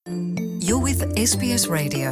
You're with SBS Radio.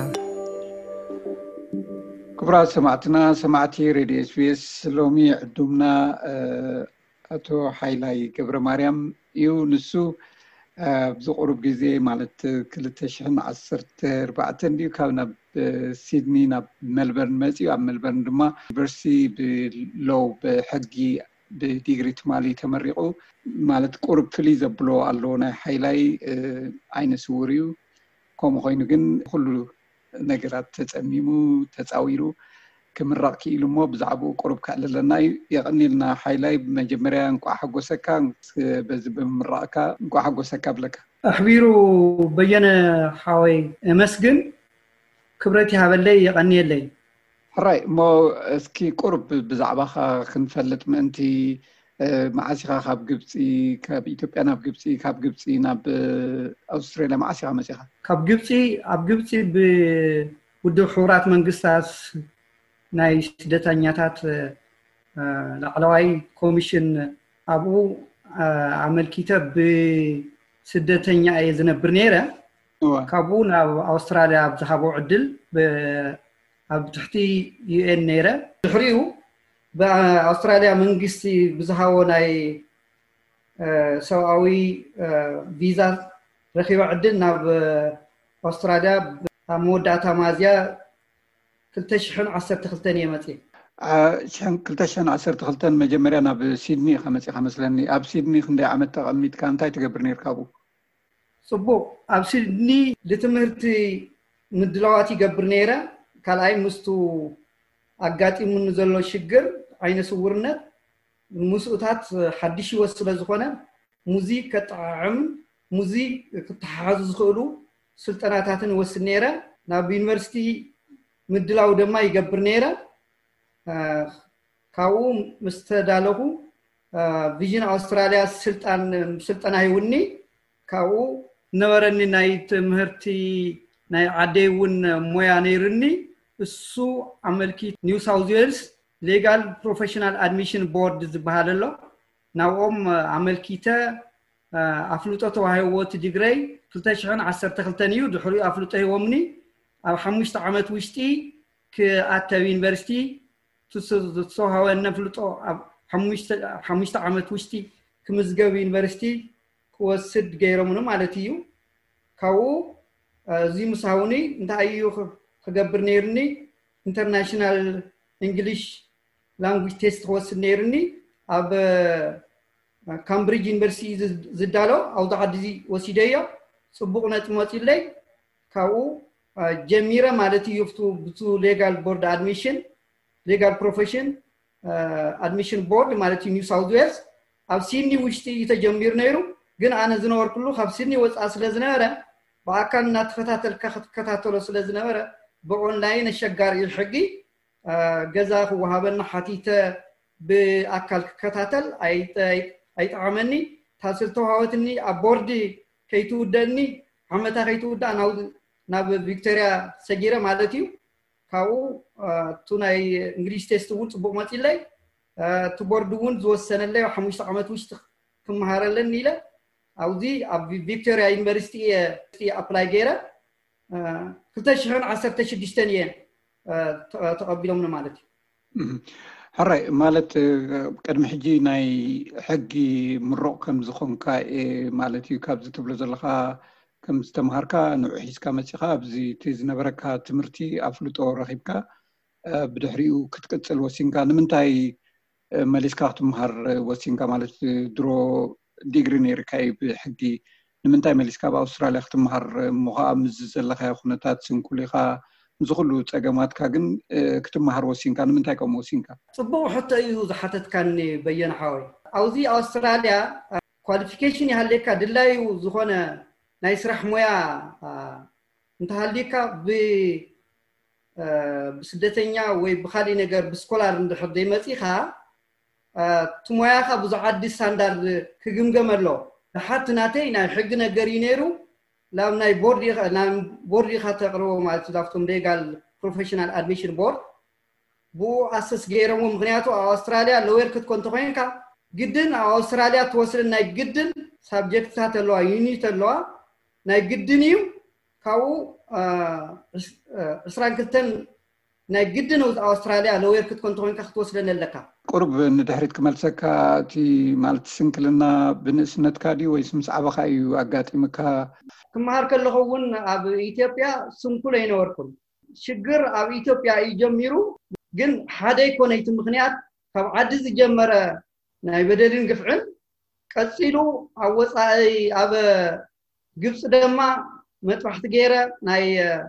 كبرات سمعتي راديو SBS لومي عدومنا أتو حيلاي كبر مريم نسو بزقرب جزء مالت كل تشحن عصرت 4 ديو كنا بسيدني نب ملبورن مزيو عم ملبورن دما برسي بلو بحقي بديجري تمالي تمرقو مالت قرب فليزة بلو اللونا حيلاي عين سوريو كم خوينو جن كله ነገራት ተጸሚሙ ተጻዊሩ ከምራቂ ኢሉሞ ብዛዕቡ ቁርብ ካለለና ይቕኒልና ሓይላይ መጀመርያ እንቋ ሓጎሰካ በዚ በምራቃ እንቋ ሓጎሰካ ብለካ ኣሕቢሩ በየነ ሓወይ መስግን ክብረት ይሃበለይ ይቕኒየለይ ሕራይ ሞ እስኪ ቁርብ ብዛዕባኻ ክንፈልጥ ምእንቲ ማዓሲኻ ካብ ግብፂ ካብ ኢትዮጵያ ናብ ግብፂ ካብ ግብፂ ናብ ኣውስትራልያ ማዓሲኻ መሲኻ ካብ ግብፂ ኣብ ግብፂ ብውድብ ሕቡራት መንግስታት ናይ ስደተኛታት ላዕለዋይ ኮሚሽን ኣብኡ ኣመልኪተ ብስደተኛ እየ ዝነብር ነይረ ካብኡ ናብ ኣውስትራልያ ብዝሃቦ ዕድል ኣብ ትሕቲ UN ነይረ ድሕሪኡ በአውስትራሊያ መንግስት ብዝሃቦ ናይ ሰውአዊ ቪዛ ረኺባ ዕድል ናብ ኣውስትራልያ ኣብ መወዳእታ ማዝያ 2012 የመጽ 2012 መጀመርያ ናብ ሲድኒ ከመጽ መስለኒ ኣብ ሲድኒ ክንደይ ዓመት ተቐሚጥካ እንታይ ትገብር ነርካቡ ጽቡቅ ኣብ ሲድኒ ለትምህርቲ ምድላዋት ይገብር ነይረ ካልኣይ ምስቱ አጋጢሙን ዘሎ ሽግር አይነ ስውርነት ሙስኡታት ሓድሽ ወስለ ዝኾነ ሙዚክ ከጣዕም ሙዚክ ከተሓዙ ዝኽእሉ ስልጠናታትን ወስድ ነይረ ናብ ዩኒቨርሲቲ ምድላው ደማ ይገብር ነይረ ካው ምስተዳለኹ ቪዥን አውስትራሊያ ስልጠና ይውኒ ካው ነበረኒ ናይ ትምህርቲ ናይ ዓደይውን ሞያ ነይርኒ እሱ አመልኪ ኒው ሳውዝ ዌልስ ሌጋል ፕሮፌሽናል አድሚሽን ቦርድ ዝባሃለሎ ናውኦም አመልኪተ አፍሉጦ ተዋሂቦት ዲግሪ 2012 እዩ ድሕሪኡ አፍሉጦ ህወምኒ ኣብ 5 ዓመት ውሽጢ ከኣተብ ዩኒቨርሲቲ ተሰሃወነ ፍሉጦ ኣብ 5 ዓመት ውሽጢ ክምዝገብ ዩኒቨርሲቲ ክወስድ ገይሮምኑ ማለት እዩ ካው እዚ ምሳውኒ እንታይ እዩ خبر نيرني international English language test وصل نيرني أب كامبريدج يونيفرسيتي زدالو أو تعدي وسيدية سبقنا تماثيل لي كاو جميرة مالتي يفتو بتو legal board admission legal profession admission board مالتي نيو ساوث ويلز أب سيدني وشتي يتجمير نيرو جن أنا زنور كله خب سيدني وأصل زنارة وأكان نتفتاتل كتاتلو سل زنارة بأونلاين الشجار الحقي جزاه وهابنا حتيته بأكل كتاتل أي تعملني تحصلته هوتني أبوردي كيتو دني عمتها كيتو دا ناب فيكتوريا سجيرة مالتيو كاو توناي إنجليز تستوون تبغى ما تيلي تبوردون زوج سنة اللي وحمش عمت وش كم هارلن نيله أو دي فيكتوريا يونيفرسيتي أبلاي جيرة كلتشهن 16 تقبلهم مالتي حراي مالت قدم حجي ناي حقي مرق كم زخونكا مالتي كاب زتبلو زلخا كم استمهاركا نوحيسكا مسيخا بزي تزنبركا تمرتي افلوطو رخيبكا بدحريو كتقصل وسينكا نمنتاي ماليسكا تمهار وسينكا مالت درو ديغري نيركاي بحقي نمنتاي ماليسكا باستراليا ختمهار مقام زلخا خنتات سنكوليخا زخلو صقماتكا ግን ክትመሃር ወሲንካ ንምንታይ ቆም ወሲንካ ጽቡቅ ሕቶ እዩ ዝሓተት ካን በየነ ሓወይ አውዚ አውስትራሊያ ኳሊፊኬሽን ያለካ ድላዩ ዝኾነ ናይ ስራሕ ሞያ እንተሃሊካ ብስደተኛ ወይ ብኻሊ ነገር ብስኮላር እንድሕር ደይመጺኻ ትሞያኻ ብዙዓዲ ስታንዳርድ ክግምገመሎ حتى ناتي نا حق نجاري نيرو لام ناي بوردي خاتقرو مع تلافتم ليجال بروفيشنال ادميشن بورد بو اساس غيرهم مغنياتو استراليا لوير كنت كونتوينكا جدا استراليا توصل ناي جدا سبجكت تاتلوا يونيت تلوا ناي جدنيو ካው እስራን ክልተን ናይ ግድ ነው አውስትራሊያ ለወር ክትኮን ተኮንካ ክትወስደነለካ ቁርብ ንድሕሪት ክመልሰካ እቲ ማለት ስንክልና ብንእስነትካ ዲ ወይስ ምስ ዓበኻ እዩ ኣጋጢምካ ክመሃር ከለኸውን ኣብ ኢትዮጵያ ስንኩል ኣይነበርኩም ሽግር ኣብ ኢትዮጵያ ይጀምሩ ግን ሓደ ይኮነይቲ ምክንያት ካብ ዓዲ ዝጀመረ ናይ በደልን ግፍዕን ቀፂሉ ኣብ ወፃኢ ኣብ ግብጽ ደማ መጥፋሕቲ ገይረ ናይ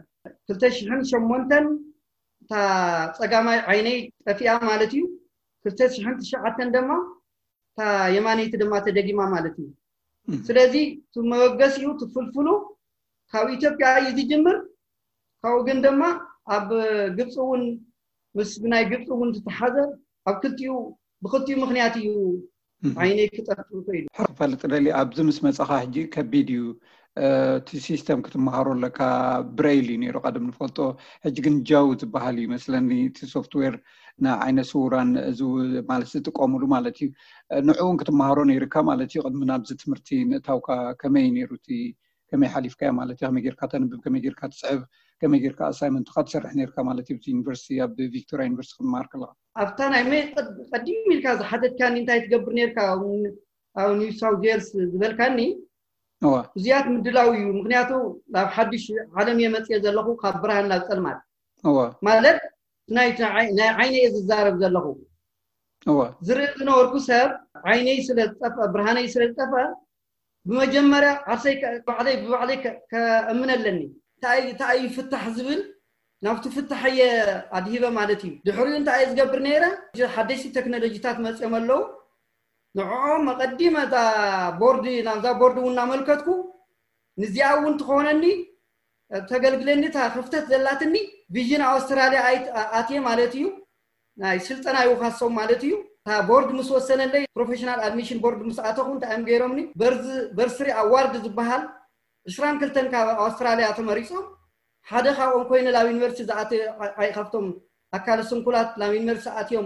2008 ታ ጸጋማይ ዓይነይ ጠፊያ ማለት እዩ 2009 ደማ ታ የማነይቲ ደማ ተደጊማ ማለት እዩ ስለዚ ትመወገሲዩ ትፍልፍሉ ካብ ኢትዮጵያ ይጅምር ካው ግን ደማ ኣብ ግብጽውን ምስ ናይ ግብጽውን ተሓዘ ኣብ ክልቲዩ ብክልቲዩ ምክንያት እዩ ዓይነይ ክጠፍኡ ኮይኑ ፈልጥ ደሊ ኣብዚ ምስ መጻኻ ሕጂ ከቢድዩ እቲ ሲስተም ክትመሃሮ ለካ ብሬይሊ ነይሩ ቀደም ንፈልጦ ሕጂ ግን ጃው ዝበሃል ይመስለኒ እቲ ሶፍትዌር ንዓይነ ስውራን እዚ ማለት ዝጥቀሙሉ ማለት እዩ ንዑን ክትመሃሮ ነይርካ ማለት እዩ ቅድሚ ናብዚ ትምህርቲ ንእታውካ ከመይ ነይሩ እቲ ከመይ ሓሊፍካ ማለት እዩ ከመይ ጌርካ ተንብብ ከመይ ጌርካ ትጽሕፍ ከመይ ጌርካ ኣሳይመንትካ ትሰርሕ ነይርካ ማለት እዩ ዩኒቨርሲቲ ኣብ ቪክቶሪያ ዩኒቨርሲቲ ክትመሃር ከለካ ኣብታ ናይ መይ ቀዲም ኢልካ ዝሓደድካኒ እንታይ ትገብር ነይርካ ኣብ ኒው ሳውዝ ዌልስ ዝበልካኒ እዚያት ምድላው እዩ ምክንያቱ ናብ ሓድሽ ዓለም የመጽየ ዘለኹ ካብ ብርሃን ናብ ጸልማት ማለት ናይ ዓይነይ ዝዛረብ ዘለኹ ዝርኢ ዝነበርኩ ሰብ ዓይነይ ስለጠፈ ብርሃነይ ስለጠፈ በመጀመሪያ ዓሰይ ባዕለይ ከእምነለኒ ታይ ፍታሕ ዝብል ናብቲ ፍታሕየ ኣድሂበ ማለት እዩ ድሕሪኡ እንታይ ዝገብር ነይረ ሓደሽቲ ቴክኖሎጂታት መጽዮም ኣለዉ ንዖም መቀዲመታ ቦርድ ናዛ ቦርድ ውና መልከትኩ ንዚያውን ትኾነኒ ተገልግለኒ ታ ክፍተት ዘላትኒ ቪዥን አውስትራሊያ ኣትየ ማለት እዩ ናይ ስልጠና ይውኻሶም ማለት እዩ ታ ቦርድ ምስ ወሰነለይ ፕሮፌሽናል ኣድሚሽን ቦርድ ምስ ኣተኹን ታም ገይሮምኒ በርስሪ ኣዋርድ ዝበሃል 22 ካብ አውስትራሊያ ተመሪጾም ሓደ ካብኦም ኮይኑ ላብ ዩኒቨርሲቲ ዝኣተ ኣይኸፍቶም ኣካል ስንኩላት ላብ ዩኒቨርሲቲ ኣትዮም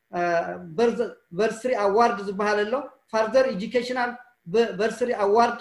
በርስሪ ኣዋርድ ዝበሃል ኣሎ ፋርዘር ኤጁኬሽናል በርስሪ ኣዋርድ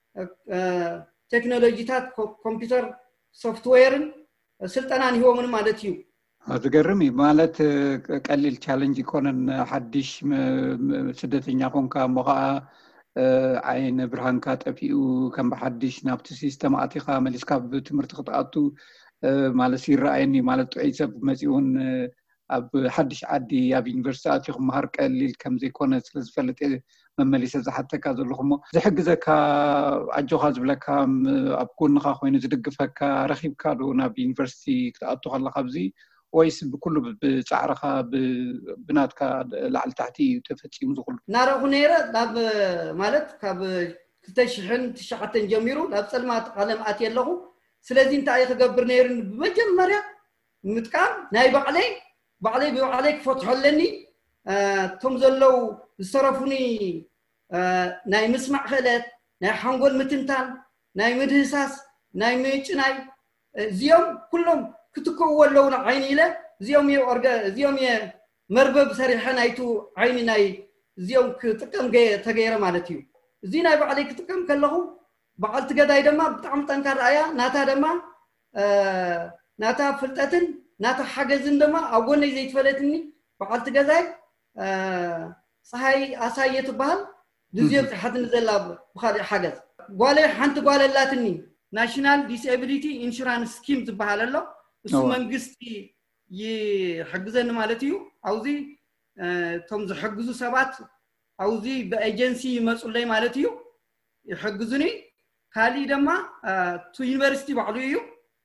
ቴክኖሎጂታት ኮምፒውተር ሶፍትዌርን ስልጠናን ይሆምን ማለት እዩ ዝገርም ማለት ቀሊል ቻሌንጅ ይኮነን ሓድሽ ስደተኛ ኮንካ ሞኸዓ ዓይነ ብርሃንካ ጠፊኡ ከም በሓድሽ ናብቲ ሲስተም ኣቲኻ መሊስካ ብትምህርቲ ክትኣቱ ማለት ይረኣየኒ ማለት ጥዑይ ሰብ መጺውን ኣብ ሓድሽ ዓዲ ኣብ ዩኒቨርሲቲ ኣትዩ ክመሃር ቀሊል ከም ዘይኮነ ስለዝፈልጥ መመሊሰ ዝሓተካ ዘለኹሞ ዝሕግዘካ ኣጆኻ ዝብለካ ኣብ ጎንኻ ኮይኑ ዝድግፈካ ረኺብካ ዶ ናብ ዩኒቨርሲቲ ክትኣቱ ከለካ ኣብዚ ወይስ ብኩሉ ብጻዕርኻ ብናትካ ላዕሊ ታሕቲ ተፈጺሙ ዝኹሉ ናረኹ ነይረ ናብ ማለት ካብ 2009 ጀሚሩ ናብ ጸልማት ዓለም ኣትየ ኣለኹ ስለዚ እንታይ ክገብር ነይሩ ብመጀመርያ ምጥቃም ናይ ባዕለይ ብባዕለይ ክፈትሐለኒ ቶም ዘለው ዝተረፉኒ ናይ ምስማዕ ክእለት ናይ ሓንጎል ምትንታን ናይ ምድህሳስ ናይ ምጭናይ እዚኦም ኩሎም ክትከው ኣለውና ዓይኒ ኢለ እዚኦም መርበብ ሰሪሐ ናይቱ ዓይኒ ናይ እዚኦም ክጥቀም ተገይረ ማለት እዩ እዚ ናይ ባዕለይ ክጥቀም ከለኹ በዓልቲ ገዳይ ደማ ብጣዕሚ ጠንካራ እያ ናታ ደማ ናታ ፍልጠትን ናታ ሓገዝን ደማ ኣብ ጎነይ ዘይትፈለጥኒ በዓልቲ ገዳይ ፀሓይ ኣሳየ ትበሃል ድዝዮም ፅሓትን ዘላ ብኻልእ ሓገዝ ጓለይ ሓንቲ ጓለላትኒ ናሽናል ዲስኤቢሊቲ ኢንሹራንስ ስኪም ዝበሃል ኣሎ እሱ መንግስቲ ይሕግዘኒ ማለት እዩ አውዚ ቶም ዝሕግዙ ሰባት አውዚ በኤጀንሲ ይመጹለይ ማለት እዩ ይሕግዙኒ ካሊ ደማ ቱ ዩኒቨርሲቲ ባዕሉ እዩ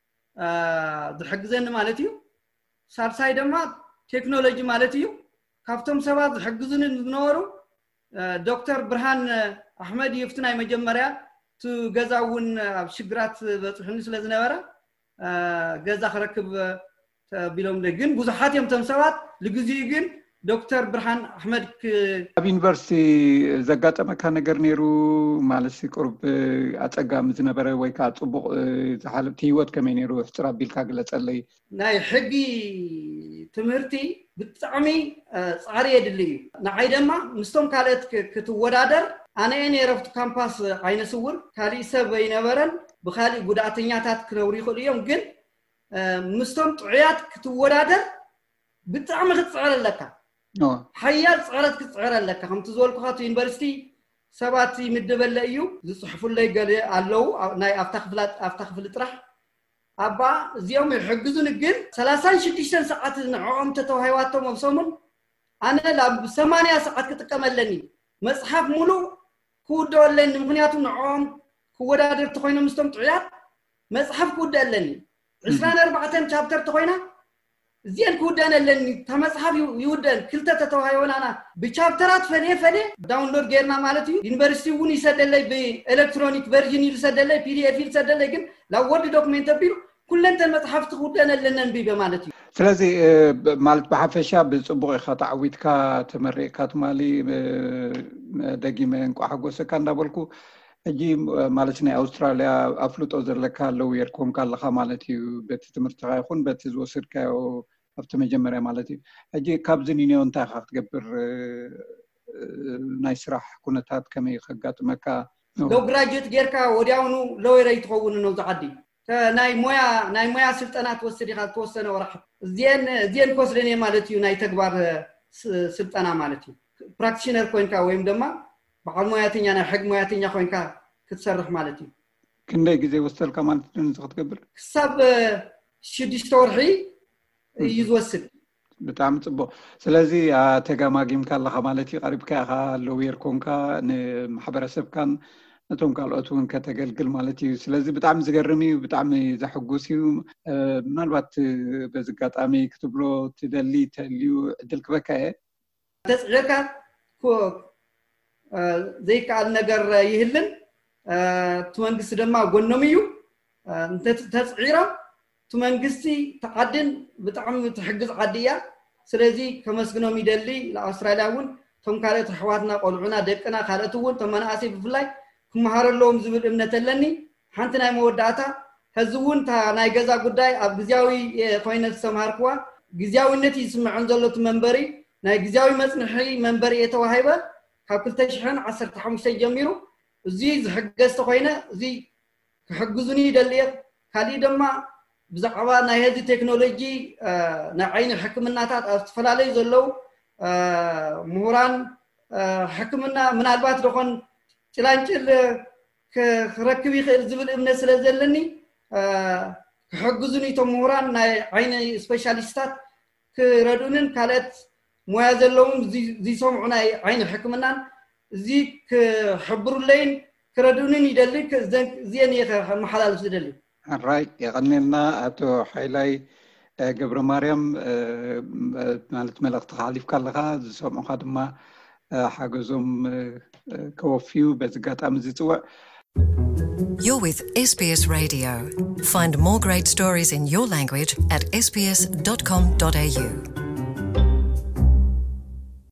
ዝሕግዘኒ ማለት እዩ ሳልሳይ ደማ ቴክኖሎጂ ማለት እዩ ካብቶም ሰባት ዝሕግዙኒ ዝነበሩ ዶክተር ብርሃን አሕመድ ይፍትናይ መጀመርያ ቱ ገዛውን ኣብ ሽግራት በጽሕኒ ስለዝነበረ ገዛ ክረክብ ቢሎም ግን ብዙሓት እዮም ቶም ሰባት ለግዚኡ ግን ዶክተር ብርሃን አሕመድ ኣብ ዩኒቨርሲቲ ዘጋጠመካ ነገር ነይሩ ማለት ቁርብ ኣጸጋም ዝነበረ ወይ ከዓ ጽቡቕ ዝሓለፍቲ ህይወት ከመይ ነይሩ ሕፅር ኣቢልካ ግለጸለይ ናይ ሕጊ ትምህርቲ ብጣዕሚ ጻዕሪ የድሊ እዩ ንዓይ ደማ ምስቶም ካልኦት ክትወዳደር ኣነ ነይረፍቲ ካምፓስ ዓይነ ስውር ካሊእ ሰብ ኣይነበረን بخالي ጉዳተኛታት ክነብሩ ይኽእሉ እዮም ግን ምስቶም ጥዑያት ክትወዳደር ብጣዕሚ ክትፅዕር ኣለካ ሓያል ፅዕረት ክትፅዕር ኣለካ ከምቲ ዝበልኩ ኻቱ ዩኒቨርሲቲ ሰባት ይምደበለ እዩ ዝፅሕፉለይ ገለ ኣለው ናይ ኣፍታ ክፍሊ ጥራሕ ኣባ እዚኦም ይሕግዙን ግን 36 ሰዓት ንዕኦም ተተዋሂዋቶም ኣብሰሙን ኣነ ላብ 80 ሰዓት ክጥቀመለኒ መጽሐፍ ሙሉ ክውደለኒ ምክንያቱም ንዕኦም ክወዳደር ተኮይኖም ምስቶም ጥዑያት መጽሐፍ ክውደለኒ 24 ቻፕተር ተኮይና زين كودان لني تمسحب يودن كلتا تتوهايونانا بشابترات فلي داونلود غيرنا مالتي يونيفرسيتي وني سدلي بالكترونيك فيرجن يسدلي بي دي اف يسدلي كن لا وورد دوكيمنت بيرو كلنت المصحف تخودان لنن بي بمالتي ስለዚህ ማለት በሐፈሻ በጽቡቕ ኸታዕዊትካ ተመሪካት ማሊ ደጊመ እንቋሐጎሰካ እንዳበልኩ እጂ ማለት ነው አውስትራሊያ አፍሉጦ ዘለካ ለው የርኮም ካለኻ ማለት እዩ በቲ ትምህርት ይኹን በቲ ዝወስድካዮ ኣብቲ መጀመርያ ማለት እዩ እጂ ካብዝኒ ነው እንታይ ክትገብር ናይ ስራሕ ኩነታት ከመይ ከጋጥመካ ለው ግራጁዌት ጌርካ ወዲያውኑ ሎየር ይትኸውን ነው ዝዓዲ ናይ ሞያ ስልጠናት ወስድ ይኻል ተወሰነ ወራሕ ዚን ኮስደኔ ማለት እዩ ናይ ተግባር ስልጠና ማለት እዩ ፕራክቲሽነር ኮይንካ ወይም ድማ በዓል ሞያተኛ ናይ ሕግ ሞያተኛ ኮይንካ ክትሰርሕ ማለት እዩ ክንደይ ግዜ ወሰድካ ማለት ነው ክትገብር ክሳብ 6 ወርሒ ይዝወስድ በጣም ጽቡቕ ስለዚ ተጋማጊምካ ኣለኻ ማለት እዩ ቀሪብካ ኢኻ ሎየር ኮንካ ንማሕበረሰብካን ነቶም ካልኦቱን ከተገልግል ማለት እዩ ስለዚ በጣም ዝገርም እዩ በጣም ዘሐጉስ እዩ ምናልባት በዝጋጣሚ ክትብሎ ትደሊ ተልዩ ዕድል ክበካ ተጽዕርካ ዘይካል ነገር ይህልን ትመንግስት ደማ ጎኖም እዩ እንተ ተጽዒራ ትመንግስቲ ተዓድን በጣም ትሕግዝ ዓድያ ስለዚ ከመስግኖም ይደሊ ለአውስትራሊያውን ቶም ካልኦት ሕዋትና ቆልዑና ደቅና ካልኦቱን ተመናአሲ ብፍላይ ክመሃረሎም ዝብል እምነት ኣለኒ ሓንቲ ናይ መወዳእታ ህዝውን ናይ ገዛ ጉዳይ ኣብ ግዝያዊ ኮይነት ሰማርክዋ ግዝያዊነት ይስምዕን ዘሎት መንበሪ ናይ ግዝያዊ መጽንሒ መንበሪ የተዋሂበ ካብ 2015 ጀሚሩ እዚ ዝሕገዝ ተኮይነ እዚ ክሕግዙኒ ይደልየ ካሊ ድማ ብዛዕባ ናይ ህዚ ቴክኖሎጂ ናይ ዓይኒ ሕክምናታት ኣብ ተፈላለዩ ዘለው ምሁራን ሕክምና ምናልባት ደኾን ጭላንጭል ክረክብ ይኽእል ዝብል እምነት ስለዘለኒ ክሕግዙኒ ቶም ምሁራን ናይ ዓይኒ ስፔሻሊስታት ክረዱንን ካልኦት ሞያ ዘለዎም ዝሰምዑ ናይ ዓይኒ ሕክምናን እዚ ክሕብሩለይን ክረዱንን ይደሊ ዚን መሓላለፍ ዝደሊ ራይ የቀኒልና አቶ ሓይላይ ገብረ ማርያም ማለት መልእኽቲ ሓሊፍካ ኣለኻ ዝሰምዑካ ድማ ሓገዞም ከወፊዩ በዝጋጣሚ ዝፅውዕ You're with SBS Radio. Find more great stories in your language at sbs.com.au.